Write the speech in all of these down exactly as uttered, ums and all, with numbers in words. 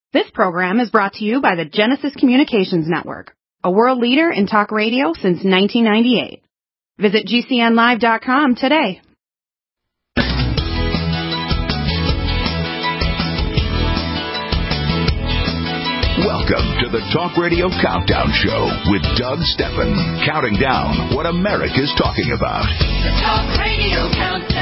This program is brought to you by the Genesis Communications Network, a world leader in talk radio since nineteen ninety-eight. Visit G C N live dot com today. Welcome to the Talk Radio Countdown Show with Doug Steffen, counting down what America's talking about. The Talk Radio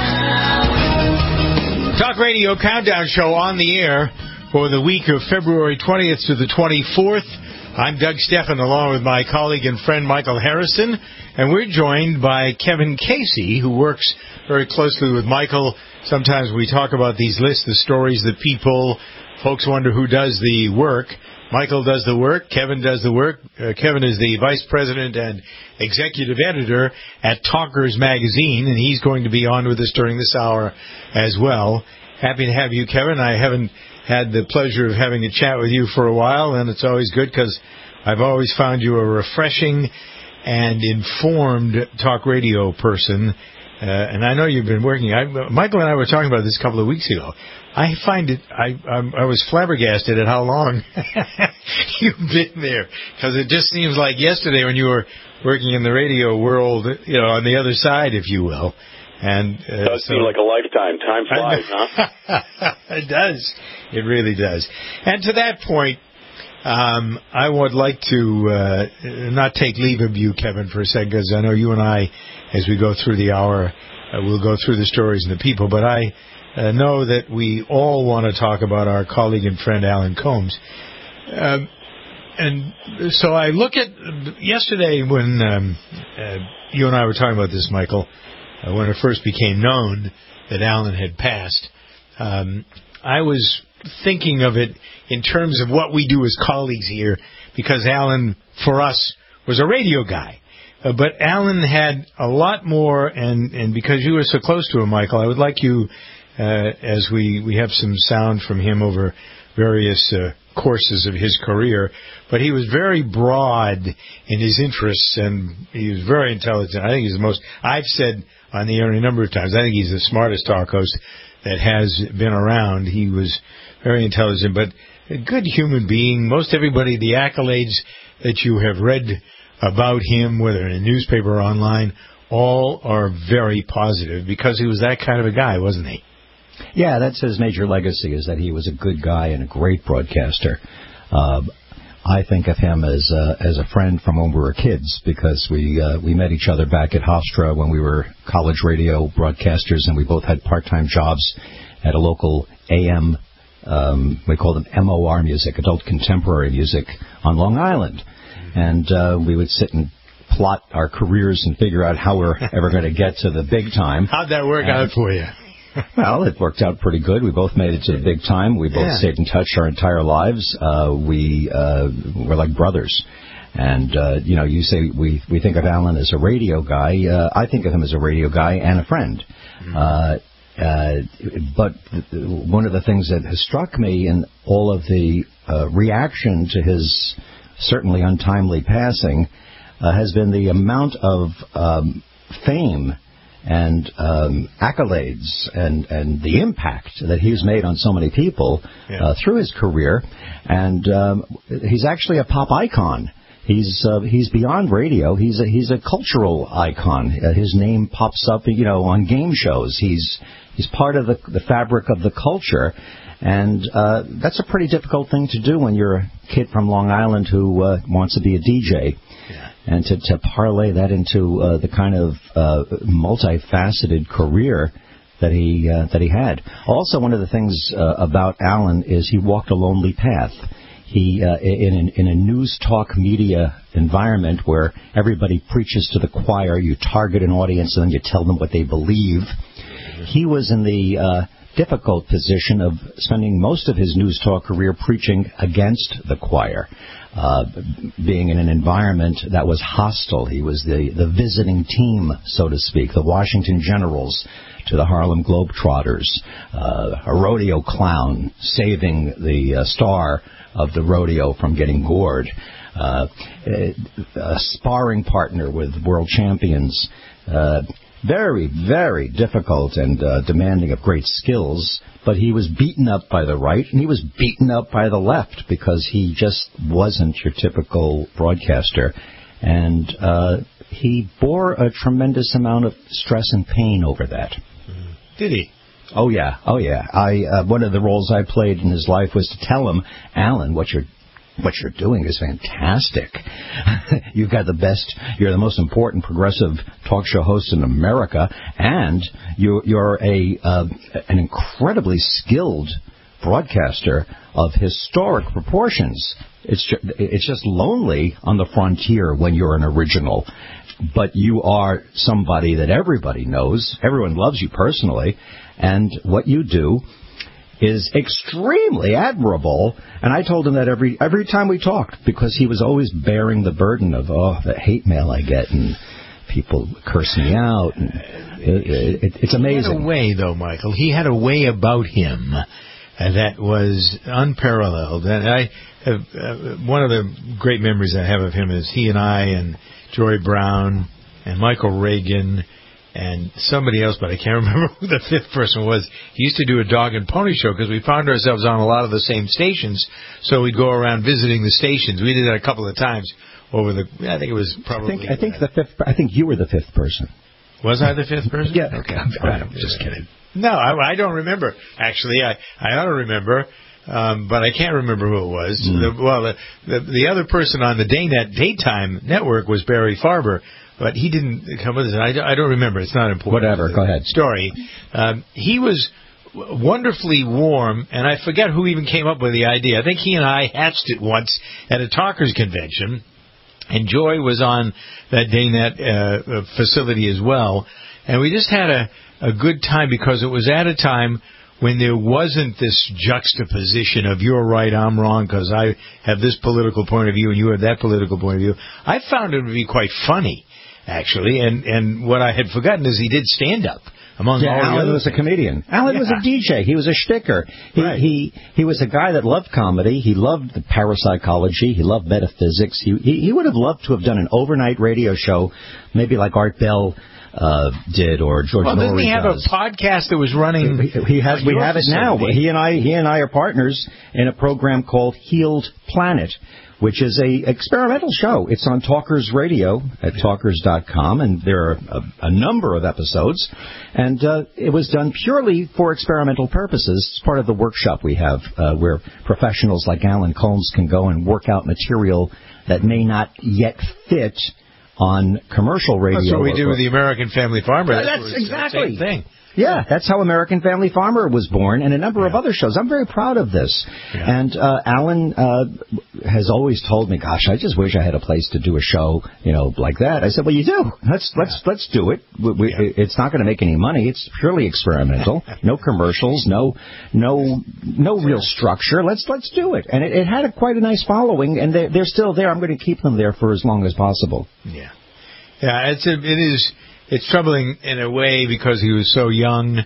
Countdown. Talk Radio Countdown Show on the air for the week of February twentieth to the twenty-fourth. I'm Doug Steffen, along with my colleague and friend Michael Harrison, and we're joined by Kevin Casey, who works very closely with Michael. Sometimes we talk about these lists, the stories that people, folks wonder who does the work. Michael does the work. Kevin does the work. Uh, Kevin is the vice president and executive editor at Talkers Magazine, and he's going to be on with us during this hour as well. Happy to have you, Kevin. I haven't had the pleasure of having a chat with you for a while, and it's always good because I've always found you a refreshing and informed talk radio person. Uh, and I know you've been working. I, Michael and I were talking about this a couple of weeks ago. I find it, I I'm, I was flabbergasted at how long you've been there, because it just seems like yesterday when you were working in the radio world, you know, on the other side, if you will. And uh, it does so, seem like a lifetime. Time flies, huh? It does. It really does. And to that point, um, I would like to uh, not take leave of you, Kevin, for a second, because I know you and I, as we go through the hour, uh, we'll go through the stories and the people. But I uh, know that we all want to talk about our colleague and friend Alan Colmes. Uh, and so I look at yesterday when um, uh, you and I were talking about this, Michael, uh, when it first became known that Alan had passed, um, I was thinking of it in terms of what we do as colleagues here, because Alan, for us, was a radio guy. Uh, but Alan had a lot more, and, and because you were so close to him, Michael, I would like you, uh, as we, we have some sound from him over various uh, courses of his career, but he was very broad in his interests, and he was very intelligent. I think he's the most, I've said on the air a number of times, I think he's the smartest talk host that has been around. He was very intelligent, but a good human being. Most everybody, the accolades that you have read about him, whether in a newspaper or online, all are very positive, because he was that kind of a guy, wasn't he? Yeah, that's his major legacy, is that he was a good guy and a great broadcaster. Uh, I think of him as uh, as a friend from when we were kids, because we uh, we met each other back at Hofstra when we were college radio broadcasters, and we both had part-time jobs at a local A M, um, we called them M O R music, adult contemporary music, on Long Island. And uh, we would sit and plot our careers and figure out how we're ever going to get to the big time. How'd that work and, out for you? Well, it worked out pretty good. We both made it to the big time. We both yeah. stayed in touch our entire lives. Uh, we uh, were like brothers. And, uh, you know, you say we, we think of Alan as a radio guy. Uh, I think of him as a radio guy and a friend. Mm-hmm. Uh, uh, but one of the things that has struck me in all of the uh, reaction to his certainly untimely passing uh, has been the amount of um, fame and um, accolades and, and the impact that he's made on so many people yeah. uh, through his career. And um, he's actually a pop icon. He's uh, he's beyond radio. He's a, he's a cultural icon. Uh, his name pops up, you know, on game shows. He's he's part of the the fabric of the culture. And uh, that's a pretty difficult thing to do when you're a kid from Long Island who uh, wants to be a D J. Yeah. And to, to parlay that into uh, the kind of uh, multifaceted career that he uh, that he had. Also, one of the things uh, about Alan is he walked a lonely path. He uh, in an, in a news talk media environment where everybody preaches to the choir, you target an audience and then you tell them what they believe. He was in the uh, difficult position of spending most of his news talk career preaching against the choir, uh, being in an environment that was hostile. He was the, the visiting team, so to speak, the Washington Generals to the Harlem Globetrotters, uh, a rodeo clown saving the uh, star of the rodeo from getting gored, uh, a, a sparring partner with world champions. Uh, very, very difficult and uh, demanding of great skills, but he was beaten up by the right and he was beaten up by the left because he just wasn't your typical broadcaster. And uh, he bore a tremendous amount of stress and pain over that. Did he? Oh, yeah. Oh, yeah. I uh, one of the roles I played in his life was to tell him, Alan, what you're What you're doing is fantastic. You've got the best, you're the most important progressive talk show host in America, and you, you're a uh, an incredibly skilled broadcaster of historic proportions. It's just, it's just lonely on the frontier when you're an original, but you are somebody that everybody knows. Everyone loves you personally, and what you do is extremely admirable, and I told him that every every time we talked, because he was always bearing the burden of, oh, the hate mail I get, and people curse me out, and it, it, it's amazing. He had a way, though, Michael. He had a way about him uh, that was unparalleled, and I have, uh, one of the great memories I have of him is he and I and Joy Brown and Michael Reagan and somebody else, but I can't remember who the fifth person was. He used to do a dog and pony show because we found ourselves on a lot of the same stations, so we'd go around visiting the stations. We did that a couple of times over the. I think it was probably. I think, I think the fifth. I think you were the fifth person. Was I the fifth person? Yeah. Okay. I'm, I'm just kidding. No, I, I don't remember. Actually, I I ought to remember. Um, but I can't remember who it was. Mm. The, well, the, the the other person on the Daynet daytime network was Barry Farber. But he didn't come with us. I, I don't remember. It's not important. Whatever. Go ahead. Story. Um, he was wonderfully warm, and I forget who even came up with the idea. I think he and I hatched it once at a talkers convention, and Joy was on that Daynet uh, facility as well. And we just had a, a good time because it was at a time when there wasn't this juxtaposition of you're right, I'm wrong, because I have this political point of view and you have that political point of view. I found it to be quite funny, actually, and and what I had forgotten is he did stand-up. Among yeah, all Alan the other was a comedian. Alan yeah. was a D J. He was a shticker. He, right. he he was a guy that loved comedy. He loved the parapsychology. He loved metaphysics. He, he he would have loved to have done an overnight radio show, maybe like Art Bell uh, did or George well, Norrie doesn't he have does. a podcast that was running? He, he has. We have it now. He and I he and I are partners in a program called Healed Planet, which is a experimental show. It's on Talkers Radio at talkers dot com, and there are a, a number of episodes. And uh, it was done purely for experimental purposes. It's part of the workshop we have uh, where professionals like Alan Colmes can go and work out material that may not yet fit on commercial radio. That's what we or, do with the American Family Farmer. Yeah, that's that's exactly the same thing. Yeah, that's how American Family Farmer was born, and a number yeah. of other shows. I'm very proud of this. Yeah. And uh, Alan uh, has always told me, "Gosh, I just wish I had a place to do a show, you know, like that." I said, "Well, you do. Let's yeah. let's let's do it. We, we, yeah. It's not going to make any money. It's purely experimental. No commercials. No no no real structure. Let's let's do it." And it, it had a, quite a nice following, and they're, they're still there. I'm going to keep them there for as long as possible. Yeah, yeah. It's a, it is. It's troubling in a way because he was so young,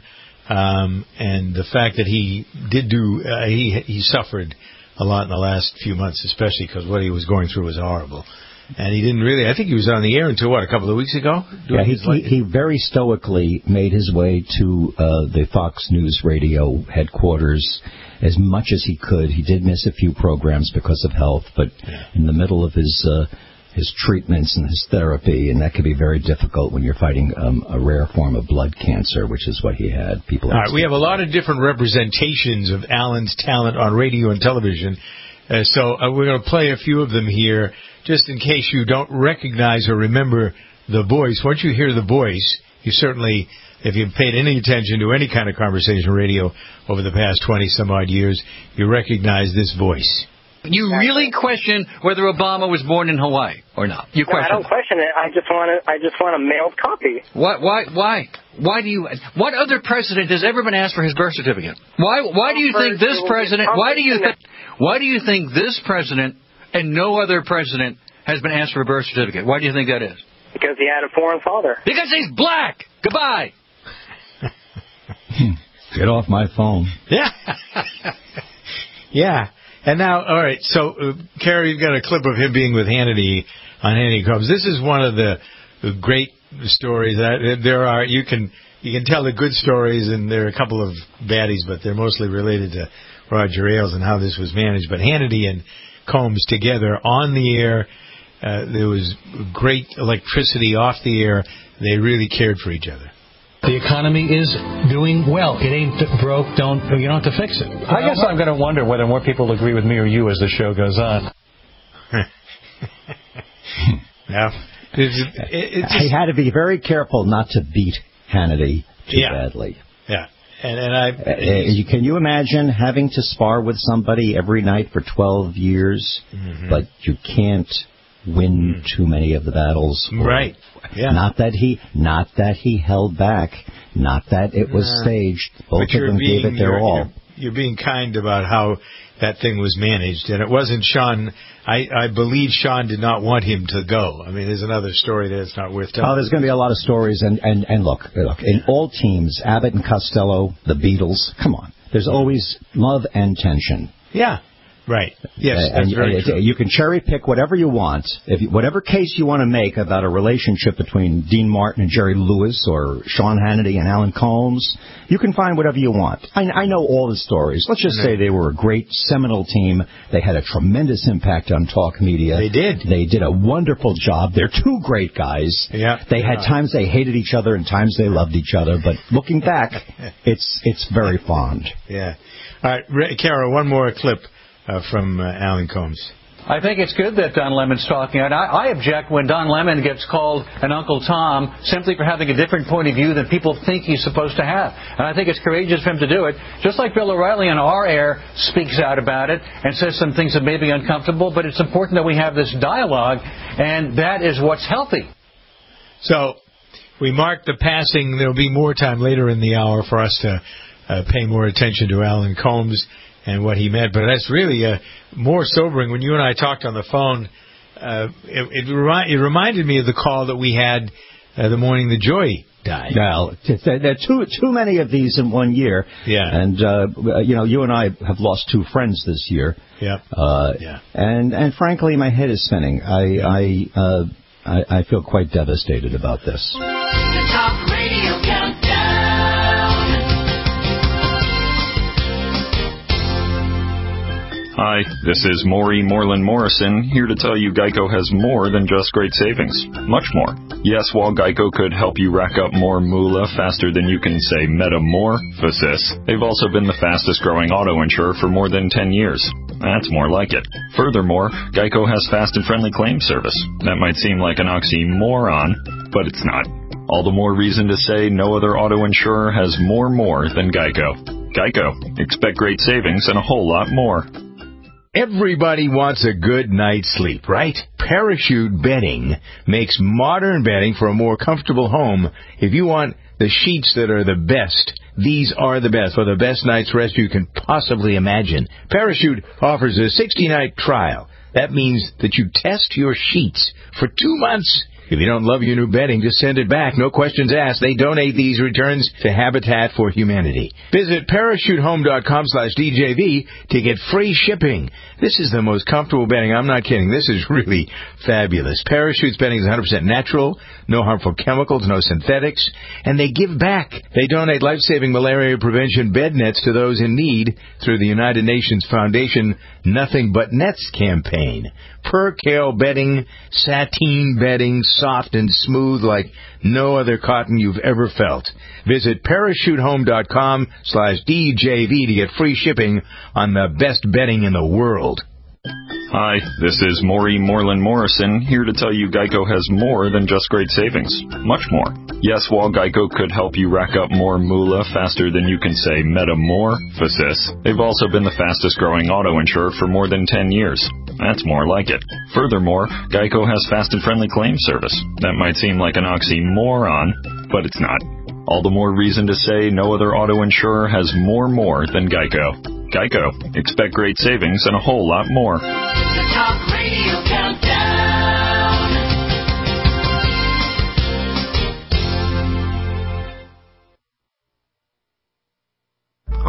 um, and the fact that he did do, uh, he he suffered a lot in the last few months, especially because what he was going through was horrible. And he didn't really, I think he was on the air until, what, a couple of weeks ago? Yeah, he, he, he very stoically made his way to uh, the Fox News Radio headquarters as much as he could. He did miss a few programs because of health, but yeah. in the middle of his... Uh, his treatments and his therapy, and that can be very difficult when you're fighting um, a rare form of blood cancer, which is what he had. People. All right, we have a lot of different representations of Alan's talent on radio and television, uh, so uh, we're going to play a few of them here, just in case you don't recognize or remember the voice. Once you hear the voice, you certainly, if you've paid any attention to any kind of conversation radio over the past twenty some odd years, you recognize this voice. You really question whether Obama was born in Hawaii or not? You question? No, I don't question it. I just want to. I just want a mailed copy. What? Why? Why? Why do you? What other president has ever been asked for his birth certificate? Why? Why do you think this president? Why do you think? Why do you think this president and no other president has been asked for a birth certificate? Why do you think that is? Because he had a foreign father. Because he's black. Goodbye. Get off my phone. Yeah. Yeah. And now, all right, so, uh, Carrie, you've got a clip of him being with Hannity on Hannity Comes. This is one of the, the great stories. Uh, there are you can you can tell the good stories, and there are a couple of baddies, but they're mostly related to Roger Ailes and how this was managed. But Hannity and Combs together on the air, uh, there was great electricity off the air. They really cared for each other. The economy is doing well. It ain't broke. Don't you don't have to fix it. I guess I'm going to wonder whether more people agree with me or you as the show goes on. No, it's, it, it's he had to be very careful not to beat Hannity too yeah. badly. Yeah, and and I uh, can you imagine having to spar with somebody every night for twelve years, mm-hmm. but you can't win mm. too many of the battles, right? Yeah. Not that he, not that he held back, not that it was uh, staged. Both of them being, gave it their you're, all. You're, you're being kind about how that thing was managed, and it wasn't Sean. I, I believe Sean did not want him to go. I mean, there's another story there that's not worth telling. Oh, there's going to be a lot of stories, and, and, and look, look, in all teams, Abbott and Costello, the Beatles, come on. There's always love and tension. Yeah. Right. Yes, uh, that's and, very and true. You can cherry pick whatever you want. If you, whatever case you want to make about a relationship between Dean Martin and Jerry Lewis or Sean Hannity and Alan Colmes, you can find whatever you want. I, I know all the stories. Let's just say they were a great seminal team. They had a tremendous impact on talk media. They did. They did a wonderful job. They're two great guys. Yeah. They had times they hated each other and times they loved each other. But looking back, it's it's very fond. Yeah. All right, Carol, one more clip. Uh, from uh, Alan Colmes. I think it's good that Don Lemon's talking. And I, I object when Don Lemon gets called an Uncle Tom simply for having a different point of view than people think he's supposed to have. And I think it's courageous for him to do it. Just like Bill O'Reilly on our air speaks out about it and says some things that may be uncomfortable, but it's important that we have this dialogue, and that is what's healthy. So we mark the passing. There'll be more time later in the hour for us to uh, pay more attention to Alan Colmes and what he meant. But that's really uh, more sobering. When you and I talked on the phone, uh, it, it, remi- it reminded me of the call that we had uh, the morning that Joy died. Well, there are too, too many of these in one year. Yeah. And, uh, you know, you and I have lost two friends this year. Yeah. Uh, yeah. And, and frankly, my head is spinning. I, I, uh, I, I feel quite devastated about this. The Talk Radio Countdown. Hi, this is Maury Moreland Morrison, here to tell you Geico has more than just great savings. Much more. Yes, while Geico could help you rack up more moolah faster than you can say metamorphosis, they've also been the fastest growing auto insurer for more than ten years. That's more like it. Furthermore, Geico has fast and friendly claim service. That might seem like an oxymoron, but it's not. All the more reason to say no other auto insurer has more more than Geico. Geico. Expect great savings and a whole lot more. Everybody wants a good night's sleep, right? Parachute bedding makes modern bedding for a more comfortable home. If you want the sheets that are the best, these are the best for the best night's rest you can possibly imagine. Parachute offers a sixty-night trial. That means that you test your sheets for two months. If you don't love your new bedding, just send it back. No questions asked. They donate these returns to Habitat for Humanity. Visit parachutehome.com slash DJV to get free shipping. This is the most comfortable bedding. I'm not kidding. This is really fabulous. Parachute's bedding is one hundred percent natural, no harmful chemicals, no synthetics, and they give back. They donate life-saving malaria prevention bed nets to those in need through the United Nations Foundation Nothing But Nets campaign. Percale bedding, sateen bedding, soft and smooth like no other cotton you've ever felt. Visit parachutehome.com slash DJV to get free shipping on the best bedding in the world. Hi, this is Maury Moreland Morrison, here to tell you Geico has more than just great savings. Much more. Yes, while Geico could help you rack up more moolah faster than you can say metamorphosis, they've also been the fastest growing auto insurer for more than ten years. That's more like it. Furthermore, Geico has fast and friendly claim service. That might seem like an oxymoron, but it's not. All the more reason to say no other auto insurer has more more than Geico. Geico. Expect great savings and a whole lot more. The Talk Radio Countdown.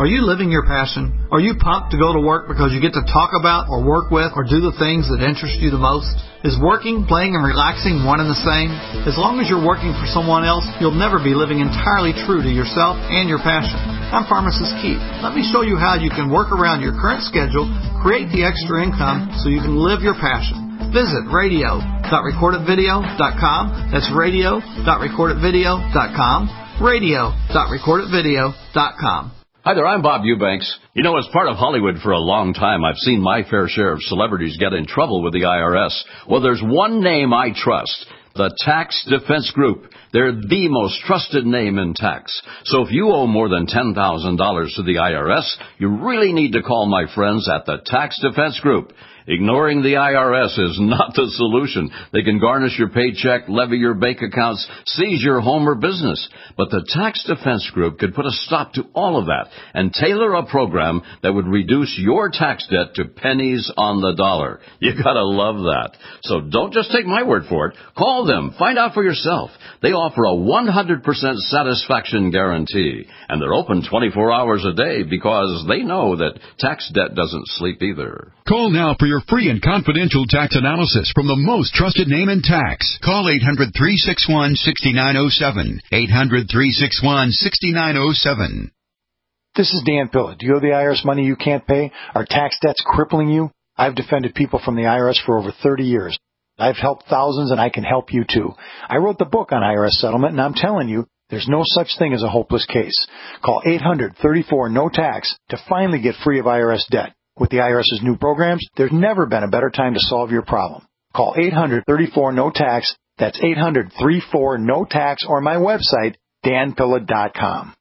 Are you living your passion? Are you pumped to go to work because you get to talk about or work with or do the things that interest you the most? Is working, playing, and relaxing one and the same? As long as you're working for someone else, you'll never be living entirely true to yourself and your passion. I'm Pharmacist Keith. Let me show you how you can work around your current schedule, create the extra income so you can live your passion. Visit radio dot record it video dot com. That's radio dot record it video dot com. radio dot record it video dot com. Hi there, I'm Bob Eubanks. You know, as part of Hollywood for a long time, I've seen my fair share of celebrities get in trouble with the I R S. Well, there's one name I trust, the Tax Defense Group. They're the most trusted name in tax. So if you owe more than ten thousand dollars to the I R S, you really need to call my friends at the Tax Defense Group. Ignoring the I R S is not the solution. They can garnish your paycheck, levy your bank accounts, seize your home or business. But the Tax Defense Group could put a stop to all of that and tailor a program that would reduce your tax debt to pennies on the dollar. You gotta love that. So don't just take my word for it. Call them. Find out for yourself. They offer a one hundred percent satisfaction guarantee. And they're open twenty-four hours a day because they know that tax debt doesn't sleep either. Call now for your free and confidential tax analysis from the most trusted name in tax. Call eight hundred, three six one, six nine zero seven. eight hundred, three six one, six nine zero seven. This is Dan Pilla. Do you owe the I R S money you can't pay? Are tax debts crippling you? I've defended people from the I R S for over thirty years. I've helped thousands, and I can help you too. I wrote the book on I R S settlement, and I'm telling you, there's no such thing as a hopeless case. Call eight hundred, thirty-four, no tax to finally get free of I R S debt. With the IRS's new programs, there's never been a better time to solve your problem. Call eight hundred, thirty-four, no tax. That's eight hundred, thirty-four, no tax, or my website, dan pilla dot com.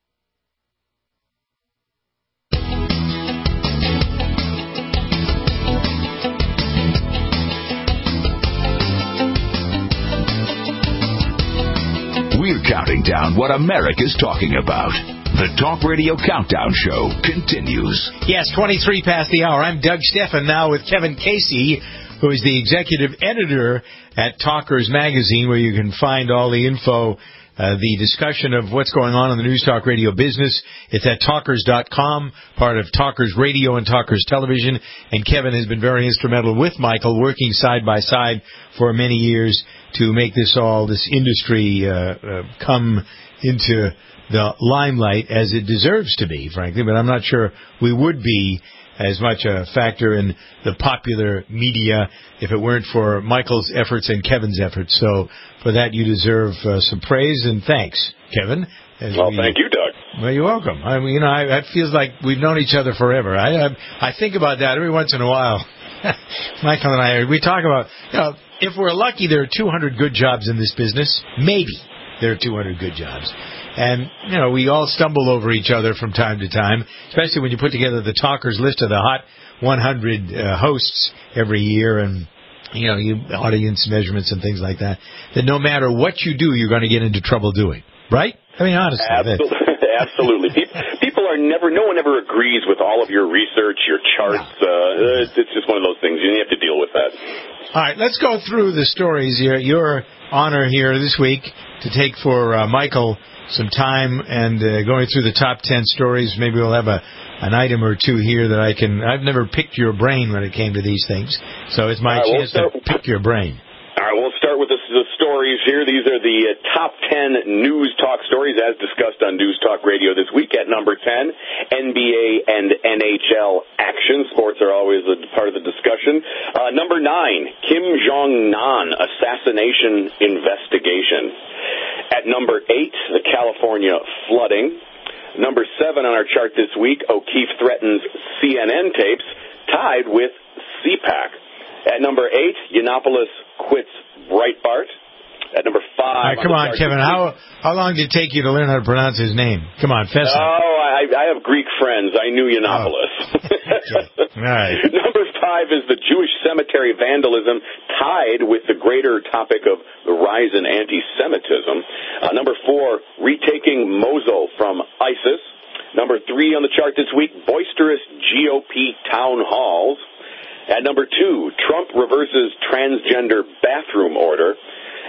We're counting down what America's talking about. The Talk Radio Countdown Show continues. Yes, twenty-three past the hour. I'm Doug Steffen, now with Kevin Casey, who is the executive editor at Talkers Magazine, where you can find all the info, uh, the discussion of what's going on in the News Talk Radio business. It's at talkers dot com, part of Talkers Radio and Talkers Television. And Kevin has been very instrumental with Michael, working side by side for many years to make this all, this industry, uh, uh, come into the limelight as it deserves to be, frankly, but I'm not sure we would be as much a factor in the popular media if it weren't for Michael's efforts and Kevin's efforts. So for that, you deserve uh, some praise and thanks, Kevin. Well, we, thank you, Doug. Well, you're welcome. I mean, you know, I, it feels like we've known each other forever. I, I, I think about that every once in a while. Michael and I, we talk about, you know, if we're lucky, there are two hundred good jobs in this business. Maybe there are two hundred good jobs. And, you know, we all stumble over each other from time to time, especially when you put together the Talkers list of the hot one hundred uh, hosts every year and, you know, you audience measurements and things like that, that no matter what you do, you're going to get into trouble doing. Right? I mean, honestly. Absolutely. Absolutely. People, people are never, no one ever agrees with all of your research, your charts. No. Uh, it's, it's just one of those things. You have to deal with that. All right, let's go through the stories here. Your honor here this week to take for uh, Michael some time and uh, going through the top ten stories. Maybe we'll have a an item or two here that I can... I've never picked your brain when it came to these things, so it's my right, chance we'll to pick your brain. All right, we'll start with the, the stories here. These are the uh, top ten News Talk stories as discussed on News Talk Radio this week. At number ten, N B A and N H L action. Sports are always a part of the discussion. Uh, number nine, Kim Jong-nam assassination investigation. At number eight, the California flooding. Number seven on our chart this week, O'Keefe threatens C N N tapes, tied with C PAC. At number eight, Yiannopoulos quits Breitbart. At number five... Right, come on, on Kevin. How how long did it take you to learn how to pronounce his name? Come on, fess up. Oh, I, I have Greek friends. I knew Yiannopoulos. Oh. Okay. All right. Number five is the Jewish cemetery vandalism, tied with the greater topic of the rise in anti-Semitism. Uh, number four, retaking Mosul from ISIS. Number three on the chart this week, boisterous G O P town halls. At number two, Trump reverses transgender bathroom order.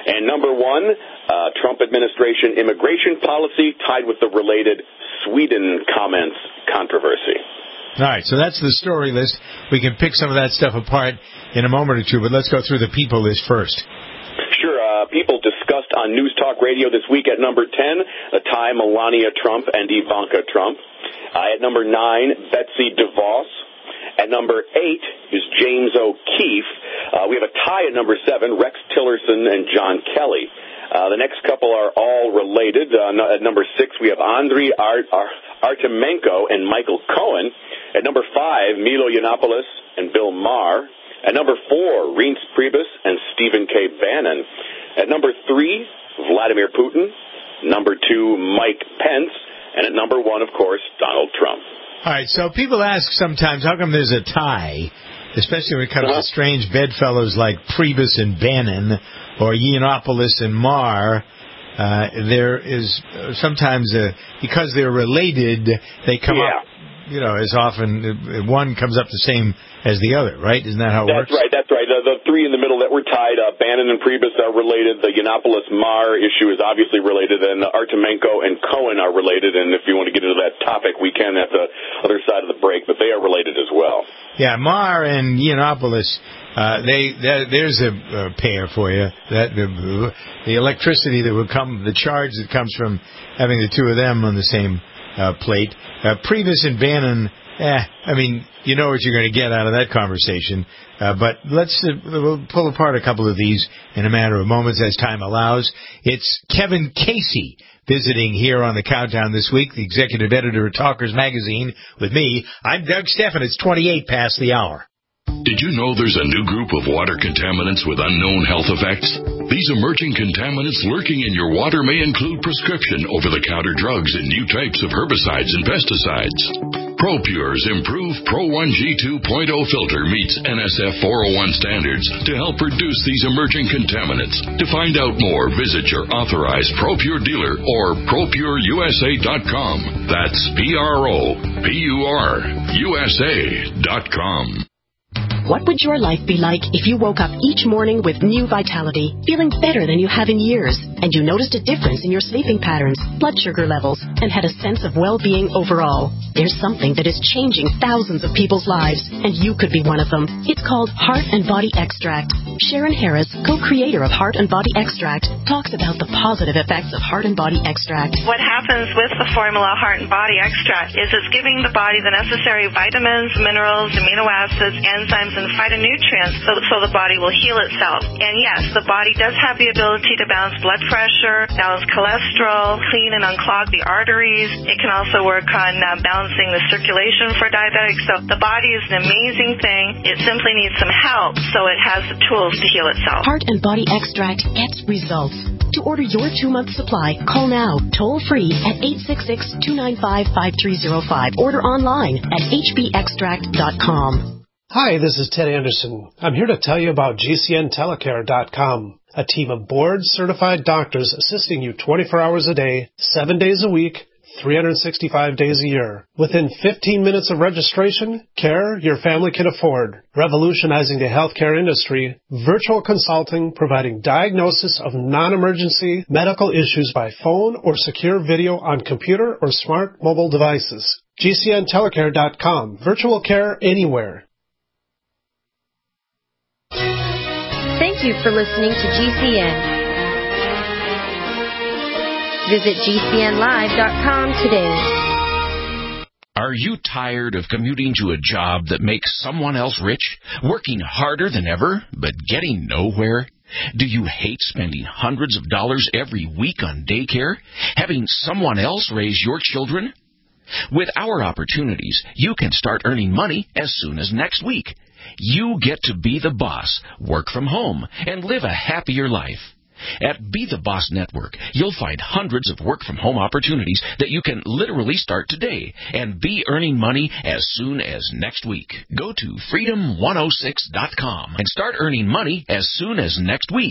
And number one, uh, Trump administration immigration policy tied with the related Sweden comments controversy. All right, so that's the story list. We can pick some of that stuff apart in a moment or two, but let's go through the people list first. Sure. Uh, people discussed on News Talk Radio this week at number ten, Ty, Melania Trump, and Ivanka Trump. Uh, at number nine, Betsy DeVos. At number eight is James O'Keefe. Uh, we have a tie at number seven, Rex Tillerson and John Kelly. Uh, the next couple are all related. Uh, at number six, we have Andriy Art- Art- Artemenko and Michael Cohen. At number five, Milo Yiannopoulos and Bill Maher. At number four, Reince Priebus and Stephen K. Bannon. At number three, Vladimir Putin. Number two, Mike Pence. And at number one, of course, Donald Trump. All right, so people ask sometimes, how come there's a tie, especially when it comes uh-huh. to strange bedfellows like Priebus and Bannon or Yiannopoulos and Maher? Uh, there is sometimes, a, because they're related, they come yeah. up, you know, as often, one comes up the same as the other, right? Isn't that how it that's works? That's right, that's right. The, the three in the middle that were tied, uh, Bannon and Priebus are related. The Yiannopoulos-Maher issue is obviously related, and Artemenko and Cohen are related. And if you want to get into that topic, we can at the other side of the break, but they are related as well. Yeah, Maher and Yiannopoulos, uh, they, that, there's a uh, pair for you. That the, the electricity that will come, the charge that comes from having the two of them on the same uh, plate. Uh, Priebus and Bannon, eh, I mean, you know what you're going to get out of that conversation. Uh, but let's uh, we'll pull apart a couple of these in a matter of moments as time allows. It's Kevin Casey visiting here on the Countdown this week, the executive editor of Talkers Magazine, with me. I'm Doug Steffen. It's twenty-eight past the hour. Did you know there's a new group of water contaminants with unknown health effects? These emerging contaminants lurking in your water may include prescription over-the-counter drugs and new types of herbicides and pesticides. ProPure's improved Pro one G two point oh filter meets N S F four oh one standards to help reduce these emerging contaminants. To find out more, visit your authorized ProPure dealer or Pro Pure U S A dot com. That's P R O P U R U S A dot com. What would your life be like if you woke up each morning with new vitality, feeling better than you have in years, and you noticed a difference in your sleeping patterns, blood sugar levels, and had a sense of well-being overall? There's something that is changing thousands of people's lives, and you could be one of them. It's called Heart and Body Extract. Sharon Harris, co-creator of Heart and Body Extract, talks about the positive effects of Heart and Body Extract. What happens with the formula Heart and Body Extract is it's giving the body the necessary vitamins, minerals, amino acids, enzymes, and phytonutrients so, so the body will heal itself. And yes, the body does have the ability to balance blood pressure, balance cholesterol, clean and unclog the arteries. It can also work on uh, balancing the circulation for diabetics. So the body is an amazing thing. It simply needs some help so it has the tools to heal itself. Heart and Body Extract gets results. To order your two-month supply, call now, toll-free at eight six six, two nine five, five three zero five. Order online at h b extract dot com. Hi, this is Ted Anderson. I'm here to tell you about G C N telecare dot com, a team of board-certified doctors assisting you twenty-four hours a day, seven days a week, three hundred sixty-five days a year. Within fifteen minutes of registration, care your family can afford. Revolutionizing the healthcare industry, virtual consulting providing diagnosis of non-emergency medical issues by phone or secure video on computer or smart mobile devices. G C N telecare dot com. Virtual care anywhere. Thank you for listening to G C N. Visit G C N live dot com today. Are you tired of commuting to a job that makes someone else rich, working harder than ever, but getting nowhere? Do you hate spending hundreds of dollars every week on daycare, having someone else raise your children? With our opportunities, you can start earning money as soon as next week. You get to be the boss, work from home, and live a happier life. At Be the Boss Network, you'll find hundreds of work-from-home opportunities that you can literally start today and be earning money as soon as next week. Go to freedom one oh six dot com and start earning money as soon as next week.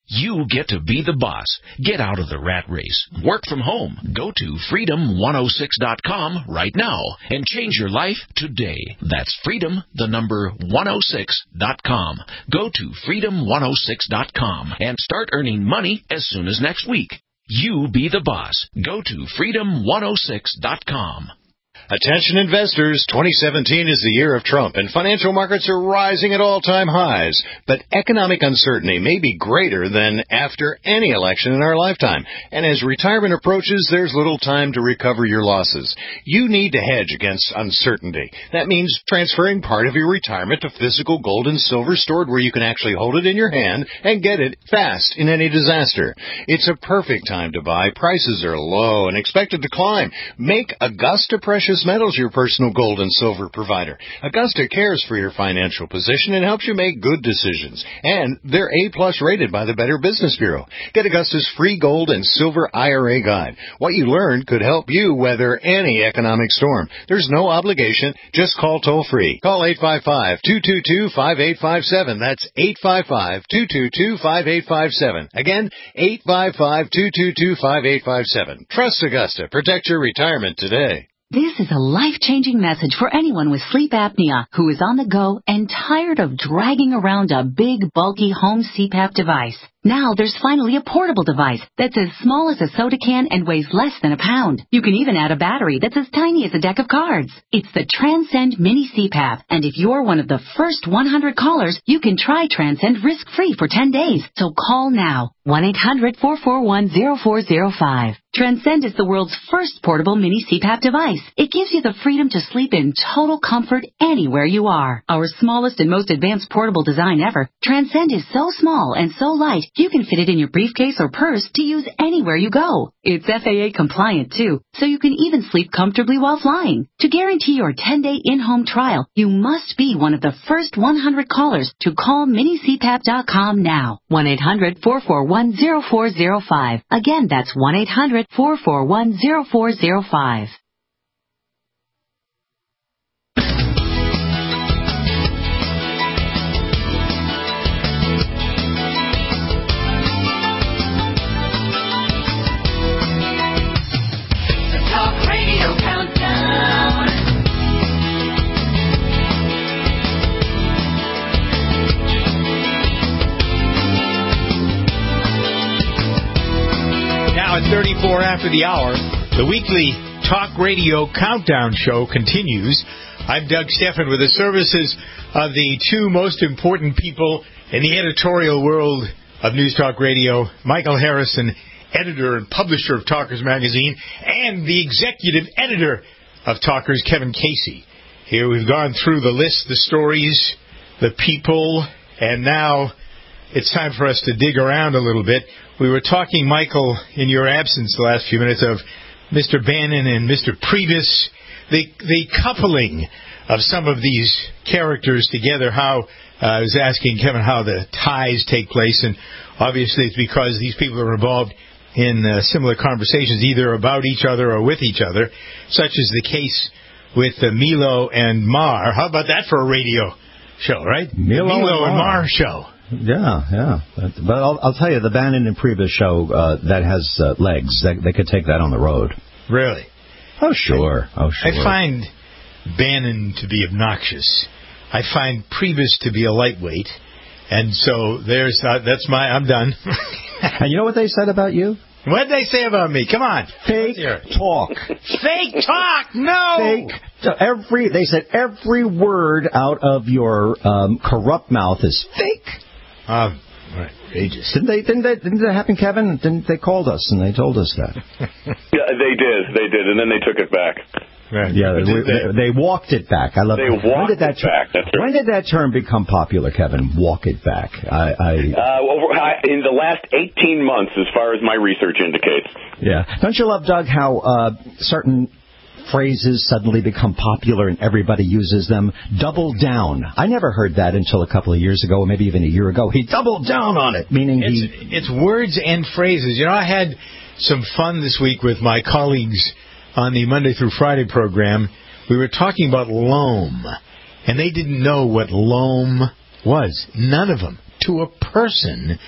You get to be the boss. Get out of the rat race. Work from home. Go to freedom one oh six dot com right now and change your life today. That's freedom, the number one oh six dot com. Go to freedom one oh six dot com and start earning money as soon as next week. You be the boss. Go to freedom one oh six dot com. Attention investors, twenty seventeen is the year of Trump, and financial markets are rising at all-time highs. But economic uncertainty may be greater than after any election in our lifetime. And as retirement approaches, there's little time to recover your losses. You need to hedge against uncertainty. That means transferring part of your retirement to physical gold and silver stored where you can actually hold it in your hand and get it fast in any disaster. It's a perfect time to buy. Prices are low and expected to climb. Make Augusta Precious Metals your personal gold and silver provider. Augusta cares for your financial position and helps you make good decisions. And they're A-plus rated by the Better Business Bureau. Get Augusta's free gold and silver I R A guide. What you learned could help you weather any economic storm. There's no obligation. Just call toll-free. Call eight five five, two two two, five eight five seven. That's eight five five, two two two, five eight five seven. Again, eight five five, two two two, five eight five seven. Trust Augusta. Protect your retirement today. This is a life-changing message for anyone with sleep apnea who is on the go and tired of dragging around a big, bulky home C PAP device. Now there's finally a portable device that's as small as a soda can and weighs less than a pound. You can even add a battery that's as tiny as a deck of cards. It's the Transcend Mini C PAP, and if you're one of the first one hundred callers, you can try Transcend risk-free for ten days. So call now, one eight hundred, four four one, zero four zero five. Transcend is the world's first portable mini C PAP device. It gives you the freedom to sleep in total comfort anywhere you are. Our smallest and most advanced portable design ever, Transcend is so small and so light, you can fit it in your briefcase or purse to use anywhere you go. It's F A A compliant too, so you can even sleep comfortably while flying. To guarantee your ten-day in-home trial, you must be one of the first one hundred callers to call mini c pap dot com now. one eight hundred, four four one, zero four zero five. Again, that's one eight hundred, four four one, zero four zero five. At thirty-four after the hour, the weekly Talk Radio Countdown Show continues. I'm Doug Steffen with the services of the two most important people in the editorial world of News Talk Radio, Michael Harrison, editor and publisher of Talkers Magazine, and the executive editor of Talkers, Kevin Casey. Here we've gone through the list, the stories, the people, and now it's time for us to dig around a little bit. We were talking, Michael, in your absence the last few minutes, of Mister Bannon and Mister Priebus, the the coupling of some of these characters together, how, uh, I was asking Kevin how the ties take place, and obviously it's because these people are involved in uh, similar conversations, either about each other or with each other, such is the case with uh, Milo and Maher. How about that for a radio show, right? Milo, the Milo and, and Maher show. Yeah, yeah. But, but I'll, I'll tell you, the Bannon and Priebus show, uh, that has uh, legs. They, they could take that on the road. Really? Oh, sure. Oh, sure. I find Bannon to be obnoxious. I find Priebus to be a lightweight. And so there's, uh, that's my, I'm done. And you know what they said about you? What did they say about me? Come on. Fake talk. Fake talk! No! Fake. So every, they said every word out of your um, corrupt mouth is fake. Um, outrageous. Didn't they? Didn't that? Didn't that happen, Kevin? Didn't they called us and they told us that? Yeah, they did. They did, and then they took it back. Right. Yeah, they, they, they walked it back. I love. They it. walked when did that it back. That's right. When did that term become popular, Kevin? Walk it back. I. I uh, over, I in the last eighteen months, as far as my research indicates. Yeah. Don't you love, Doug, how uh, certain phrases suddenly become popular and everybody uses them? Double down. I never heard that until a couple of years ago, or maybe even a year ago. He doubled down on it, meaning it's, he... It's words and phrases. You know, I had some fun this week with my colleagues on the Monday through Friday program. We were talking about loam, and they didn't know what loam was. None of them, to a person,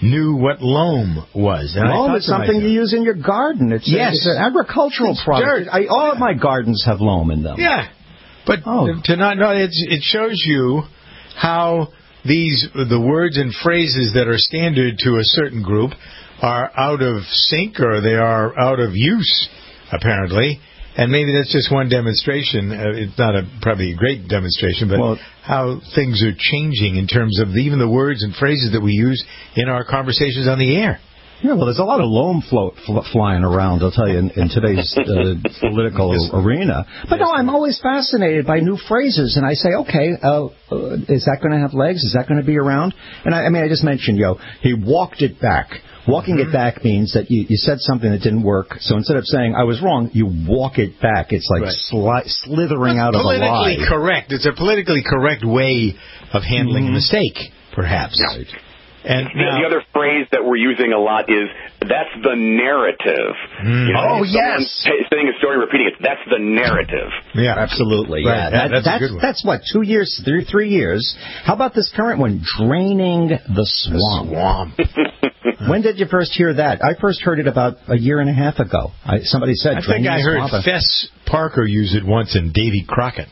knew what loam was. And loam is something myself, you use in your garden. It's, yes. a, it's an agricultural it's product. I, all of my gardens have loam in them. Yeah. But oh. to not know, it's, it shows you how these the words and phrases that are standard to a certain group are out of sync or they are out of use, apparently. And maybe that's just one demonstration. Uh, it's not a probably a great demonstration, but well, how things are changing in terms of the, even the words and phrases that we use in our conversations on the air. Yeah, well, there's a lot of loam float fl- flying around, I'll tell you, in, in today's uh, political yes. arena. But yes. no, I'm always fascinated by new phrases, and I say, okay, uh, uh, is that going to have legs? Is that going to be around? And I, I mean, I just mentioned, yo, he walked it back. Walking mm-hmm. it back means that you, you said something that didn't work. So instead of saying, I was wrong, you walk it back. It's like right. sli- slithering That's out of a lie. Politically correct. It's a politically correct way of handling mm-hmm. a mistake, perhaps. Right. And now, the other phrase that we're using a lot is, that's the narrative. Mm. You know, oh, yes. Saying a story, repeating it, that's the narrative. Yeah, absolutely. Right. Yeah, that, that's, that's, a good one. That's what, two years, three, three years. How about this current one, draining the swamp? The swamp. When did you first hear that? I first heard it about a year and a half ago. I, somebody said, I think I heard swamp. Fess Parker use it once in Davy Crockett.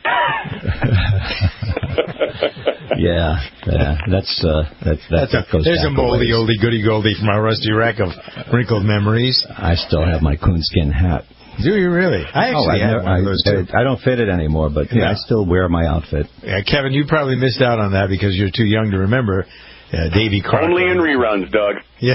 yeah, yeah, that's uh, that, that, that's a, that goes there's back a moldy, a oldie, goody, goldie from our rusty rack of wrinkled memories. I still have my coonskin hat. Do you really? I actually oh, have never, one of those too. I, I don't fit it anymore, but yeah. Yeah, I still wear my outfit. Yeah, Kevin, you probably missed out on that because you're too young to remember uh, Davy Crockett. Only in reruns, Doug. Yeah.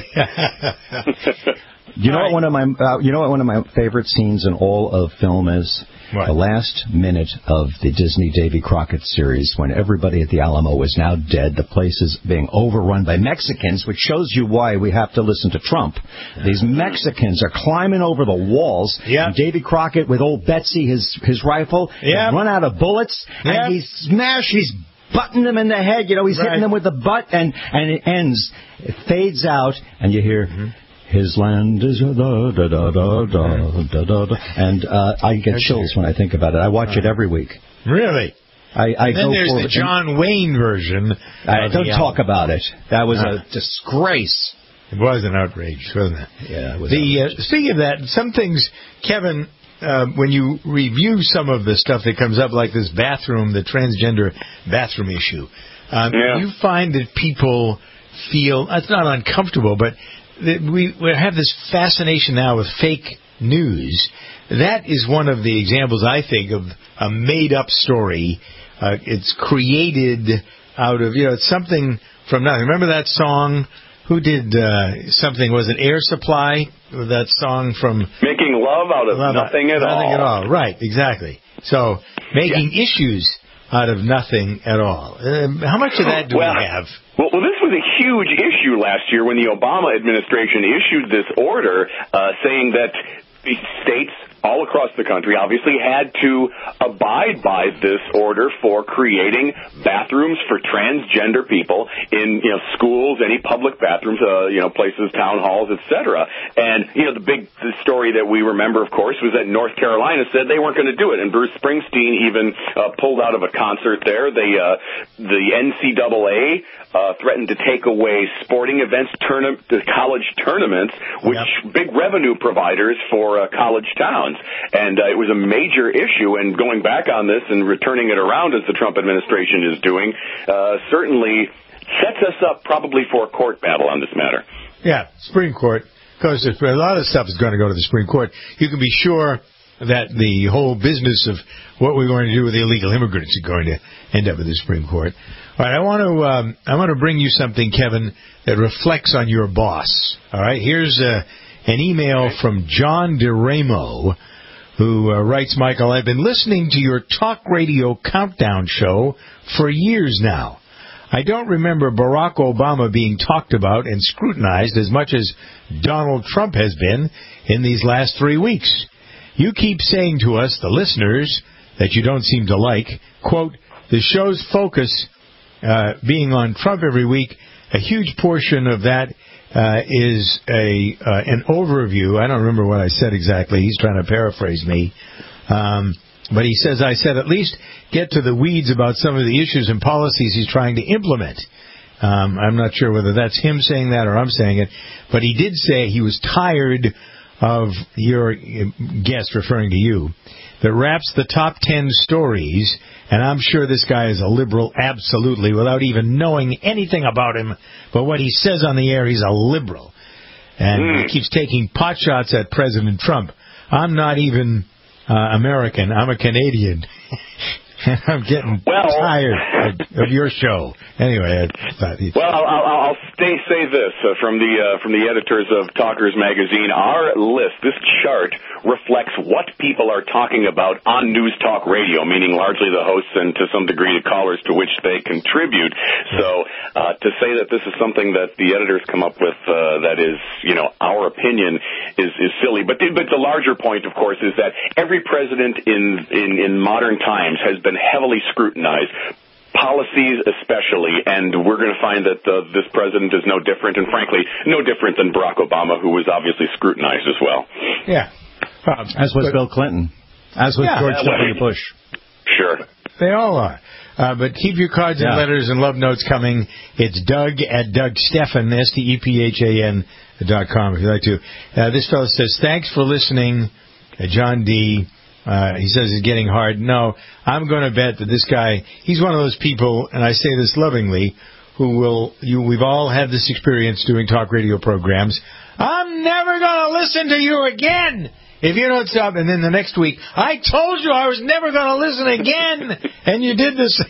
You know what one of my uh, you know what one of my favorite scenes in all of film is? What? The last minute of the Disney Davy Crockett series, when everybody at the Alamo is now dead, the place is being overrun by Mexicans, which shows you why we have to listen to Trump. These Mexicans are climbing over the walls. Yep. And Davy Crockett with old Betsy, his his rifle, yep. has run out of bullets, yep. and he's smashed. He's butting them in the head. You know, he's right. hitting them with the butt, and and it ends. It fades out, and you hear. Mm-hmm. His land is da da da da da da da da, and uh, I get chills when I think about it. I watch it every week. Really? I, I and then go there's for the John Wayne version. I don't talk about it. That was uh, a disgrace. It was an outrage, wasn't it? Yeah. It was the uh, speaking of that, some things, Kevin, uh, when you review some of the stuff that comes up, like this bathroom, the transgender bathroom issue, um, yeah. you find that people feel it's not uncomfortable, but We, we have this fascination now with fake news. That is one of the examples, I think, of a made-up story. Uh, it's created out of, you know, it's something from nothing. Remember that song? Who did uh, something? Was it Air Supply? That song from... Making love out of love nothing at nothing all. Nothing at all. Right, exactly. So, making yeah. issues out of nothing at all. Uh, how much of that do well, we have? Well, well, this was a huge issue last year when the Obama administration issued this order uh, saying that states all across the country obviously had to abide by this order for creating bathrooms for transgender people in, you know, schools, any public bathrooms, uh, you know, places, town halls, et cetera. And, you know, the big the story that we remember, of course, was that North Carolina said they weren't going to do it. And Bruce Springsteen even uh, pulled out of a concert there. They, uh, the N C double A uh, threatened to take away sporting events, tourna- college tournaments, which yep. big revenue providers for uh, college towns. And uh, it was a major issue, and going back on this and returning it around as the Trump administration is doing, uh, certainly sets us up probably for a court battle on this matter. Yeah, Supreme Court. Because a lot of stuff is going to go to the Supreme Court. You can be sure that the whole business of what we're going to do with illegal immigrants is going to end up at the Supreme Court. All right, I want to um, I want to bring you something, Kevin, that reflects on your boss. All right, here's uh, an email from John DeRamo, who uh, writes, Michael, I've been listening to your talk radio countdown show for years now. I don't remember Barack Obama being talked about and scrutinized as much as Donald Trump has been in these last three weeks. You keep saying to us, the listeners, that you don't seem to like, quote, the show's focus uh, being on Trump every week, a huge portion of that Uh, is a uh, an overview. I don't remember what I said exactly. He's trying to paraphrase me. Um, but he says, I said, at least get to the weeds about some of the issues and policies he's trying to implement. Um, I'm not sure whether that's him saying that or I'm saying it, but he did say he was tired of your guest, referring to you, that wraps the top ten stories, and I'm sure this guy is a liberal, absolutely, without even knowing anything about him, but what he says on the air, he's a liberal. And mm. he keeps taking pot shots at President Trump. I'm not even uh, American, I'm a Canadian. And I'm getting well, tired of, of your show. Anyway, I thought well, I'll, I'll, I'll stay, say this uh, from the uh, from the editors of Talkers Magazine. Our list, this chart, reflects what people are talking about on News Talk Radio, meaning largely the hosts and to some degree the callers to which they contribute. So uh, to say that this is something that the editors come up with uh, that is, you know, our opinion is, is silly. But the, but the larger point, of course, is that every president in in, in modern times has been heavily scrutinized, policies especially, and we're going to find that uh, this president is no different, and frankly, no different than Barack Obama, who was obviously scrutinized as well. Yeah. Um, as was but, Bill Clinton. As was yeah, George W. Bush. Sure. They all are. Uh, but keep your cards and yeah. letters and love notes coming. It's Doug at Doug Stephan, S T E P H A N dot com, if you'd like to. Uh, this fellow says, thanks for listening, uh, John D., Uh, he says it's getting hard. No, I'm going to bet that this guy, he's one of those people, and I say this lovingly, who will, you, we've all had this experience doing talk radio programs. I'm never going to listen to you again if you don't stop. And then the next week, I told you I was never going to listen again, and you did this.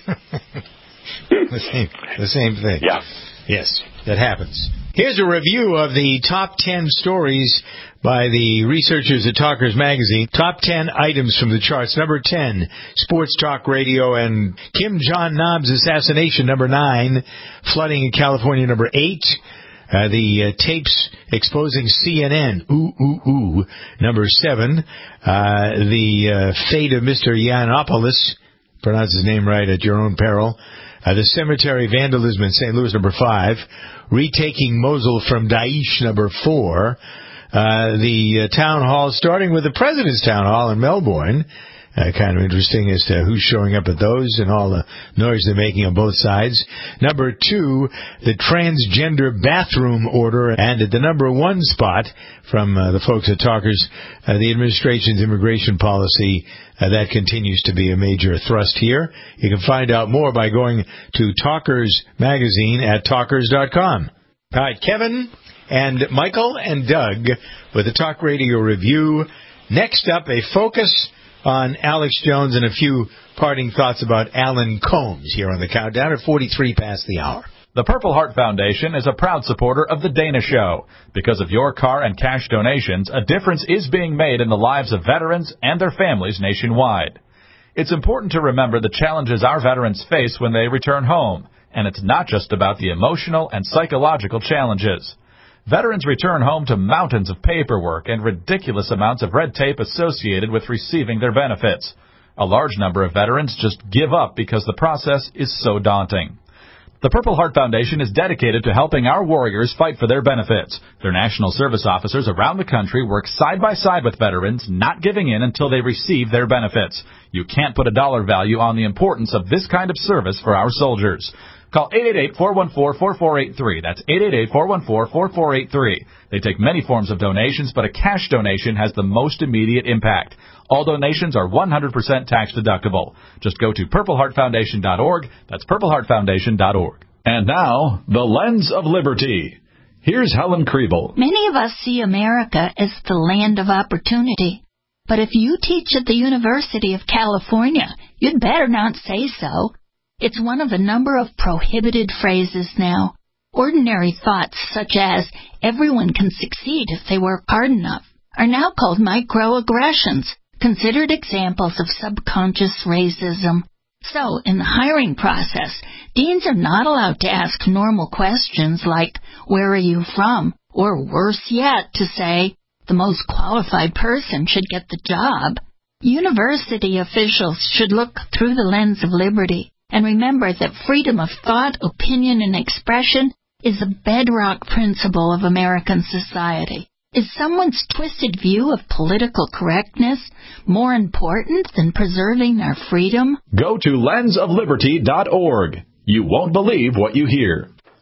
the same, the same thing. Yeah. Yes, that happens. Here's a review of the top ten stories by the researchers at Talkers Magazine. Top ten items from the charts. Number ten, Sports Talk Radio and Kim Jong-nam's assassination. Number nine, flooding in California. Number eight, uh, the uh, tapes exposing C N N. Ooh, ooh, ooh. Number seven, uh, the uh, fate of Mister Yiannopoulos. Pronounce his name right at your own peril. Uh, the cemetery vandalism in Saint Louis, number five. Retaking Mosul from Daesh, number four. Uh, the uh, town hall, starting with the President's Town Hall in Melbourne. Uh, kind of interesting as to who's showing up at those and all the noise they're making on both sides. Number two, the transgender bathroom order. And at the number one spot from uh, the folks at Talkers, uh, the administration's immigration policy. Uh, that continues to be a major thrust here. You can find out more by going to Talkers Magazine at talkers dot com. All right, Kevin and Michael and Doug with the Talk Radio Review. Next up, a focus on Alex Jones and a few parting thoughts about Alan Combs here on the countdown at forty-three past the hour. The Purple Heart Foundation is a proud supporter of The Dana Show. Because of your car and cash donations, a difference is being made in the lives of veterans and their families nationwide. It's important to remember the challenges our veterans face when they return home, and it's not just about the emotional and psychological challenges. Veterans return home to mountains of paperwork and ridiculous amounts of red tape associated with receiving their benefits. A large number of veterans just give up because the process is so daunting. The Purple Heart Foundation is dedicated to helping our warriors fight for their benefits. Their national service officers around the country work side by side with veterans, not giving in until they receive their benefits. You can't put a dollar value on the importance of this kind of service for our soldiers. Call eight eight eight, four one four, four four eight three. That's eight eight eight, four one four, four four eight three. They take many forms of donations, but a cash donation has the most immediate impact. All donations are one hundred percent tax deductible. Just go to purple heart foundation dot org. That's purple heart foundation dot org. And now, the Lens of Liberty. Here's Helen Kriebel. Many of us see America as the land of opportunity. But if you teach at the University of California, you'd better not say so. It's one of a number of prohibited phrases now. Ordinary thoughts such as, everyone can succeed if they work hard enough, are now called microaggressions, considered examples of subconscious racism. So, in the hiring process, deans are not allowed to ask normal questions like, where are you from? Or worse yet, to say, the most qualified person should get the job. University officials should look through the lens of liberty and remember that freedom of thought, opinion, and expression is the bedrock principle of American society. Is someone's twisted view of political correctness more important than preserving their freedom? Go to lens of liberty dot org. You won't believe what you hear.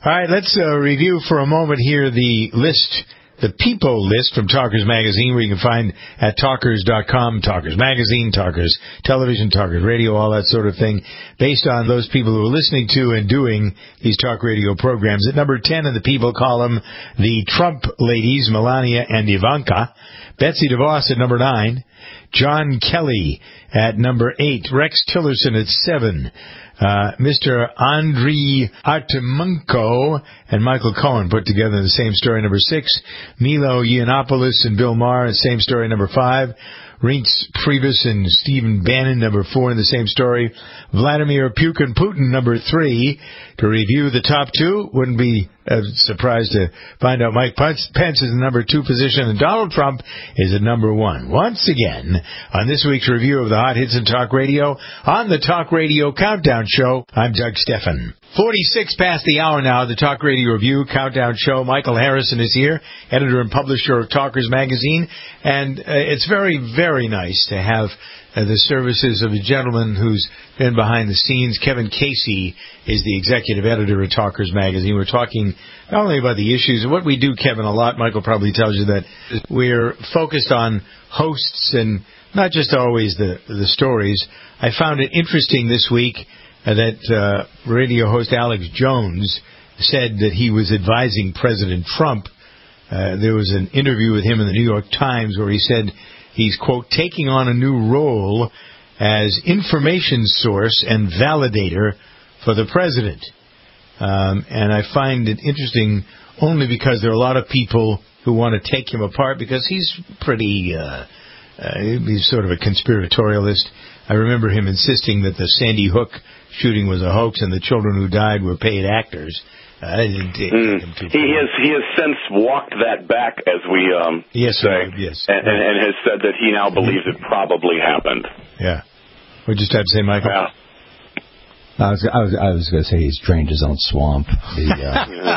All right, let's uh, review for a moment here the list, the people list from Talkers Magazine, where you can find at talkers dot com, Talkers Magazine, Talkers Television, Talkers Radio, all that sort of thing, based on those people who are listening to and doing these talk radio programs. At number ten in the people column, the Trump ladies, Melania and Ivanka. Betsy DeVos at number nine. John Kelly at number eight. Rex Tillerson at seven. Uh, Mister Andriy Artemenko and Michael Cohen put together in the same story, number six. Milo Yiannopoulos and Bill Maher, same story, number five. Reince Priebus and Stephen Bannon, number four in the same story. Vladimir Putin, Putin, number three. To review the top two, wouldn't be uh, surprised to find out Mike Pence is in the number two position, and Donald Trump is at number one. Once again, on this week's review of the Hot Hits in Talk Radio, on the Talk Radio Countdown Show, I'm Doug Steffen. forty-six past the hour now, the Talk Radio Review Countdown Show. Michael Harrison is here, editor and publisher of Talkers Magazine, and uh, it's very, very nice to have uh, the services of a gentleman who's been behind the scenes. Kevin Casey is the executive editor of Talkers Magazine. We're talking not only about the issues, and what we do, Kevin, a lot, Michael probably tells you that we're focused on hosts and not just always the, the stories. I found it interesting this week Uh, that uh, radio host Alex Jones said that he was advising President Trump. Uh, there was an interview with him in the New York Times where he said he's, quote, taking on a new role as information source and validator for the president. Um, and I find it interesting only because there are a lot of people who want to take him apart because he's pretty, uh, uh, he's sort of a conspiratorialist. I remember him insisting that the Sandy Hook shooting was a hoax and the children who died were paid actors. Uh, I didn't take mm. him too he has he has since walked that back, as we um, yes, say, sir. yes, and, and, and has said that he now believes it probably happened. Yeah. What did you have to say, Michael? Yeah. I was I was I was going to say he's drained his own swamp. The, uh,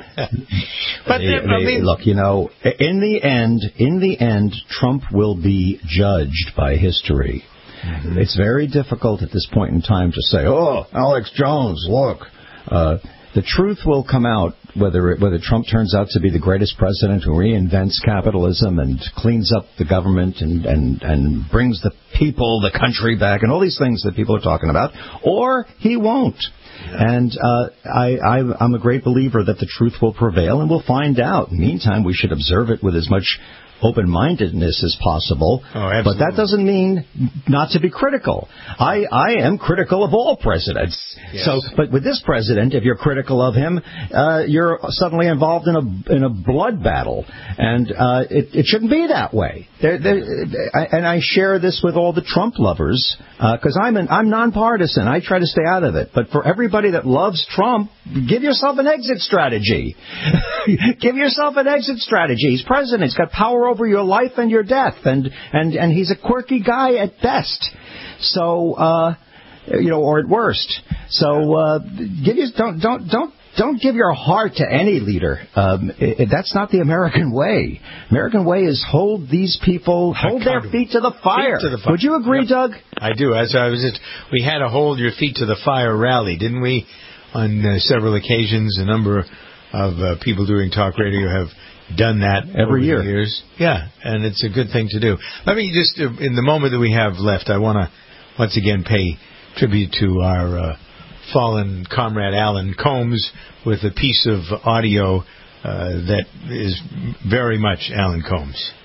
but the, then, I the, mean, look, you know, in the end, in the end, Trump will be judged by history. Mm-hmm. It's very difficult at this point in time to say, "Oh, Alex Jones, look." Uh, the truth will come out whether it, whether Trump turns out to be the greatest president who reinvents capitalism and cleans up the government and, and, and brings the people, the country back, and all these things that people are talking about, or he won't. Yeah. And uh, I, I, I'm a great believer that the truth will prevail, and we'll find out. In the meantime, we should observe it with as much open-mindedness as possible. Oh, but that doesn't mean not to be critical. I, I am critical of all presidents. Yes. So, but with this president, if you're critical of him, uh, you're suddenly involved in a in a blood battle, and uh, it, it shouldn't be that way. They're, they're, I, and I share this with all the Trump lovers because uh, I'm an, I'm nonpartisan. I try to stay out of it. But for everybody that loves Trump, give yourself an exit strategy. Give yourself an exit strategy. He's president. He's got power over your life and your death, and and and he's a quirky guy at best. So, uh, you know, or at worst. So, uh, give you don't don't don't. Don't give your heart to any leader. Um, it, it, that's not the American way. American way is hold these people, hold their feet to the fire. To the fire. Would you agree, yep. Doug? I do. As I was just, we had a hold your feet to the fire rally, didn't we? On uh, several occasions, a number of uh, people doing talk radio have done that every year. Years. Yeah, and it's a good thing to do. Let me just, uh, in the moment that we have left, I want to once again pay tribute to our uh, fallen comrade Alan Combs with a piece of audio uh, that is very much Alan Combs.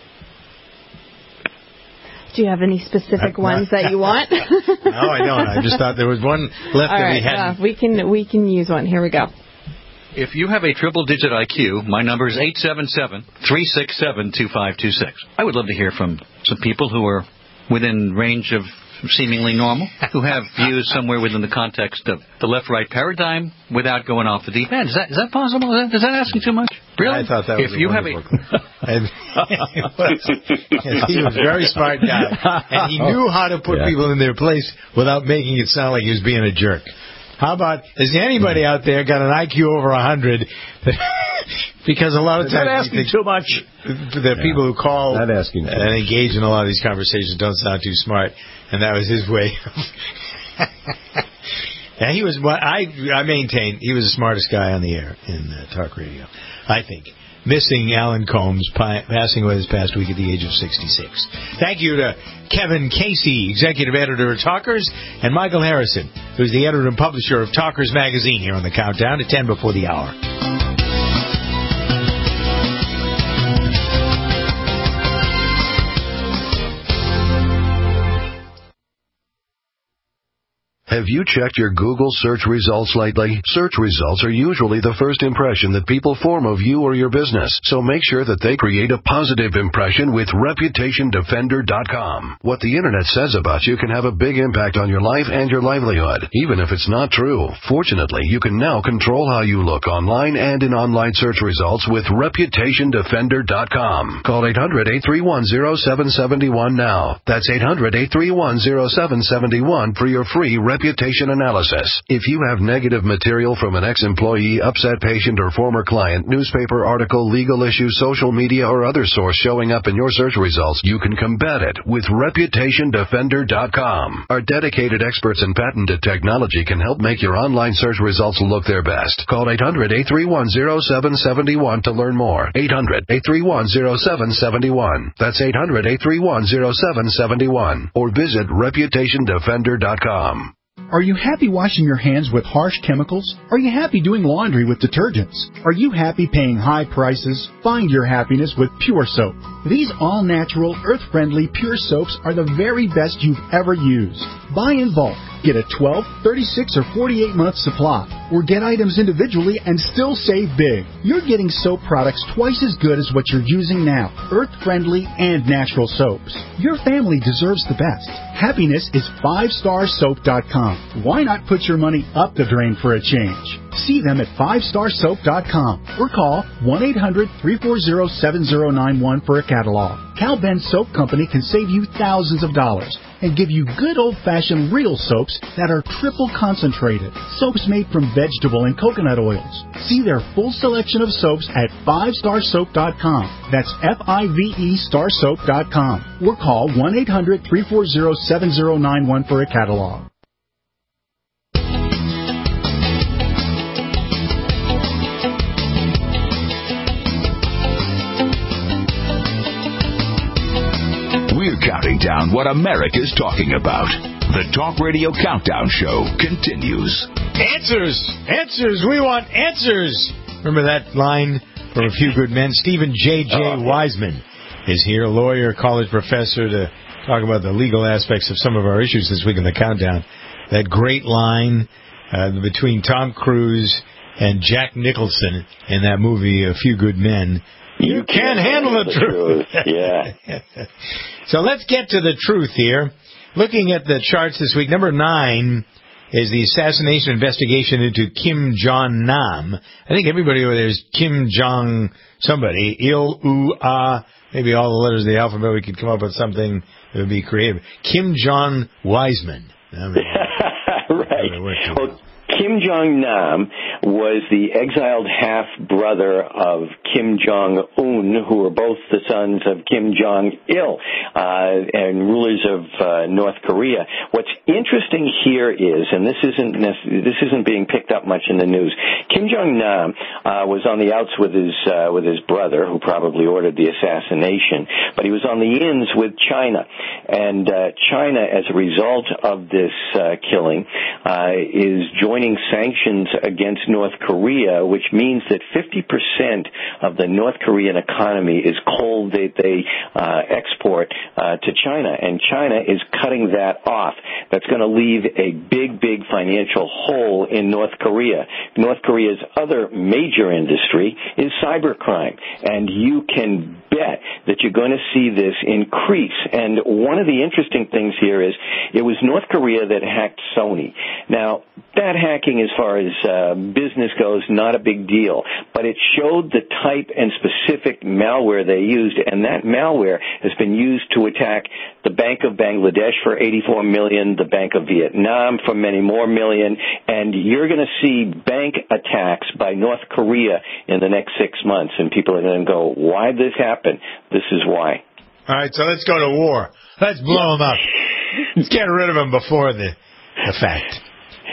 Do you have any specific uh, ones that you want? No, I don't. I just thought there was one left All that right, we hadn't. Uh, we can we can use one. Here we go. If you have a triple-digit I Q, my number is eight seven seven, three six seven, two five two six. I would love to hear from some people who are within range of seemingly normal, who have views somewhere within the context of the left-right paradigm without going off the deep end. Is that, is that possible? Is that, is that asking too much? Really? I thought that was if a you have a and he, was, he was a very smart guy, and he knew how to put yeah. people in their place without making it sound like he was being a jerk. How about, has anybody out there got an I Q over one hundred? Because a lot of times... Not asking too much. The yeah. people who call Not asking and engage in a lot of these conversations don't sound too smart, and that was his way. Yeah, he was. Well, I I maintain he was the smartest guy on the air in uh, talk radio. I think. Missing Alan Combs, pi- passing away this past week at the age of sixty-six. Thank you to Kevin Casey, executive editor of Talkers, and Michael Harrison, who's the editor and publisher of Talkers Magazine, here on the Countdown at ten before the hour. Have you checked your Google search results lately? Search results are usually the first impression that people form of you or your business, so make sure that they create a positive impression with Reputation Defender dot com. What the Internet says about you can have a big impact on your life and your livelihood, even if it's not true. Fortunately, you can now control how you look online and in online search results with Reputation Defender dot com. Call eight hundred, eight three one, zero seven seven one now. That's eight hundred, eight three one, zero seven seven one for your free reputation analysis. If you have negative material from an ex-employee, upset patient, or former client, newspaper article, legal issue, social media, or other source showing up in your search results, you can combat it with Reputation Defender dot com. Our dedicated experts in patented technology can help make your online search results look their best. Call eight hundred, eight three one, zero seven seven one to learn more. eight hundred, eight three one, zero seven seven one. That's eight hundred, eight three one, zero seven seven one. Or visit Reputation Defender dot com. Are you happy washing your hands with harsh chemicals? Are you happy doing laundry with detergents? Are you happy paying high prices? Find your happiness with Pure Soap. These all-natural, earth-friendly Pure Soaps are the very best you've ever used. Buy in bulk. Get a twelve, thirty-six, or forty-eight month supply. Or get items individually and still save big. You're getting soap products twice as good as what you're using now. Earth-friendly and natural soaps. Your family deserves the best. Happiness is five star soap dot com. Why not put your money up the drain for a change? See them at five star soap dot com or call one eight hundred, three four zero, seven zero nine one for a catalog. Cal Ben Soap Company can save you thousands of dollars and give you good old-fashioned real soaps that are triple concentrated. Soaps made from vegetable and coconut oils. See their full selection of soaps at five star soap dot com. That's F I V E star soap dot com. Or call one eight hundred, three four zero, seven zero nine one for a catalog. We're counting down what America's talking about. The Talk Radio Countdown Show continues. Answers! Answers! We want answers! Remember that line from A Few Good Men? Stephen J J. Oh, Wiseman is here, lawyer, college professor, to talk about the legal aspects of some of our issues this week in the Countdown. That great line uh, between Tom Cruise and Jack Nicholson in that movie, A Few Good Men. You, you can't handle the, the truth. truth. Yeah. So let's get to the truth here. Looking at the charts this week, number nine is the assassination investigation into Kim Jong-nam. I think everybody over there is Kim Jong somebody. Il, U, Ah, maybe all the letters of the alphabet. We could come up with something that would be creative. Kim Jong Wiseman. I mean, right. Well, Kim Jong-nam was the exiled half-brother of Kim Jong-un, who were both the sons of Kim Jong-il uh, and rulers of uh, North Korea. What's interesting here is, and this isn't this isn't being picked up much in the news, Kim Jong-nam uh, was on the outs with his uh, with his brother, who probably ordered the assassination, but he was on the ins with China, and uh, China, as a result of this uh, killing, uh, is joining sanctions against North Korea, which means that fifty percent of the North Korean economy is coal that they uh, export uh, to China, and China is cutting that off. That's going to leave a big, big financial hole in North Korea. North Korea's other major industry is cybercrime, and you can bet that you're going to see this increase. And one of the interesting things here is it was North Korea that hacked Sony. Now, that hacking, as far as uh, business goes, not a big deal, but it showed the type and specific malware they used, and that malware has been used to attack the Bank of Bangladesh for eighty-four million dollars, the Bank of Vietnam for many more million, and you're going to see bank attacks by North Korea in the next six months, and people are going to go, why did this happen? This is why. All right, so let's go to war. Let's blow them up. Let's get rid of them before the, the fact.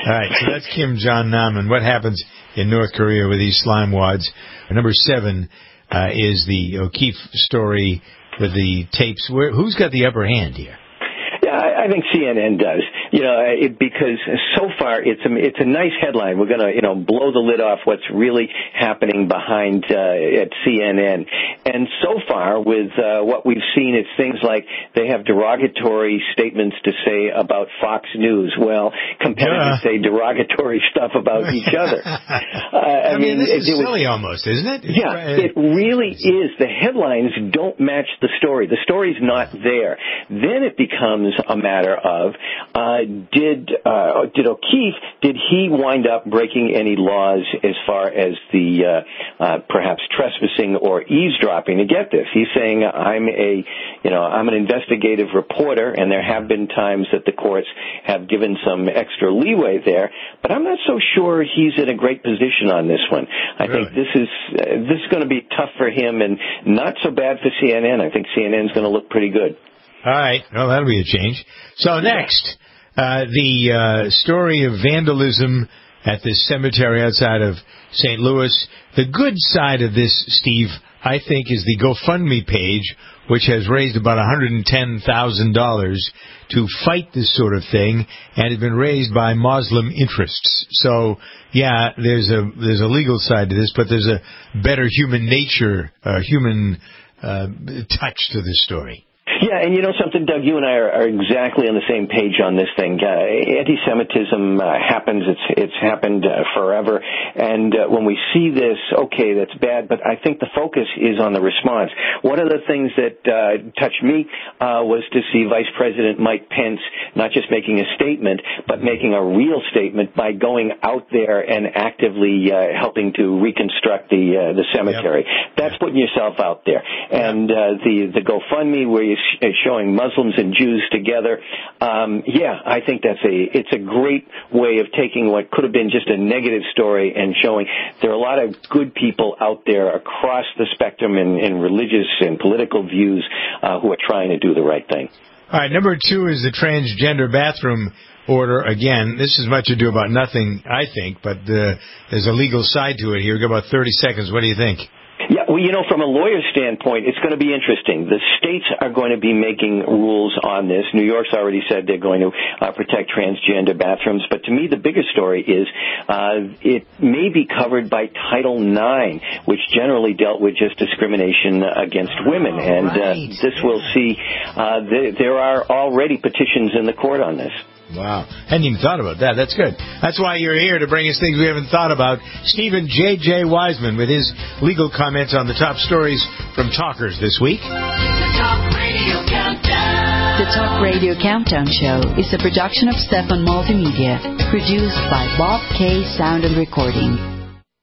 All right, so that's Kim Jong-nam, and what happens in North Korea with these slime wads. Number seven uh, is the O'Keefe story with the tapes. Where, who's got the upper hand here? Yeah, I think C N N does. You know, it, because so far it's a it's a nice headline. We're going to you know blow the lid off what's really happening behind uh, at C N N. And so far, with uh, what we've seen, it's things like they have derogatory statements to say about Fox News. Well, competitors yeah. say derogatory stuff about each other. Uh, I, I mean, mean, this is it, it silly was, almost, isn't it? Yeah, it really is. The headlines don't match the story. The story's not there. Then it becomes a matter of uh, did uh, did O'Keefe did he wind up breaking any laws as far as the uh, uh, perhaps trespassing or eavesdropping? To get this, he's saying I'm a you know I'm an investigative reporter, and there have been times that the courts have given some extra leeway there, but I'm not so sure he's in a great position on this one. I really? think this is uh, this is going to be tough for him, and not so bad for C N N. I think C N N is going to look pretty good. All right. Well, that'll be a change. So next, uh, the uh, story of vandalism at this cemetery outside of Saint Louis. The good side of this, Steve, I think, is the GoFundMe page, which has raised about one hundred ten thousand dollars to fight this sort of thing, and has been raised by Muslim interests. So, yeah, there's a there's a legal side to this, but there's a better human nature, uh, human uh, touch to this story. Yeah, and you know something, Doug, you and I are, are exactly on the same page on this thing. Uh, anti-Semitism uh, happens. It's it's happened uh, forever. And uh, when we see this, okay, that's bad, but I think the focus is on the response. One of the things that uh, touched me uh, was to see Vice President Mike Pence not just making a statement, but making a real statement by going out there and actively uh, helping to reconstruct the uh, the cemetery. Yep. That's putting yourself out there. And uh, the, the GoFundMe where you showing Muslims and Jews together. Um, yeah, I think that's a it's a great way of taking what could have been just a negative story and showing there are a lot of good people out there across the spectrum in, in religious and political views uh, who are trying to do the right thing. All right, number two is the transgender bathroom order. Again, this is much ado about nothing, I think, but uh, there's a legal side to it here. We've got about thirty seconds. What do you think? Yeah, well, you know, from a lawyer's standpoint, it's going to be interesting. The states are going to be making rules on this. New York's already said they're going to uh, protect transgender bathrooms. But to me, the biggest story is uh, it may be covered by Title nine, which generally dealt with just discrimination against women. And uh, this will see uh, th- there are already petitions in the court on this. Wow. Hadn't even thought about that. That's good. That's why you're here, to bring us things we haven't thought about. Stephen J J. Wiseman with his legal comments on the top stories from Talkers this week. The Talk Radio Countdown. The Talk Radio Countdown Show is a production of Stefan Multimedia, produced by Bob K. Sound and Recording.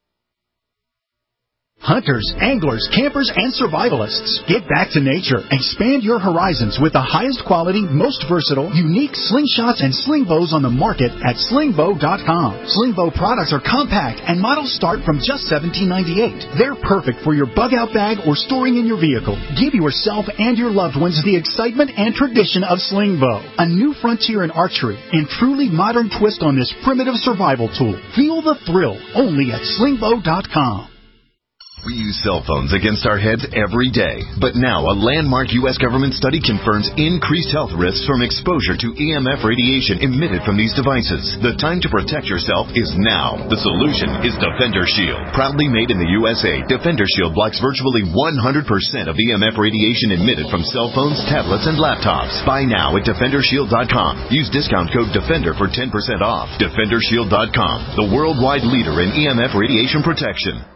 Hunters, anglers, campers, and survivalists, get back to nature. Expand your horizons with the highest quality, most versatile, unique slingshots and sling bows on the market at sling bow dot com. Sling bow products are compact and models start from just seventeen ninety-eight. They're perfect for your bug-out bag or storing in your vehicle. Give yourself and your loved ones the excitement and tradition of sling bow, a new frontier in archery and truly modern twist on this primitive survival tool. Feel the thrill only at sling bow dot com. We use cell phones against our heads every day. But now a landmark U S government study confirms increased health risks from exposure to E M F radiation emitted from these devices. The time to protect yourself is now. The solution is Defender Shield. Proudly made in the U S A, Defender Shield blocks virtually one hundred percent of E M F radiation emitted from cell phones, tablets, and laptops. Buy now at defender shield dot com. Use discount code DEFENDER for ten percent off. defender shield dot com, the worldwide leader in E M F radiation protection.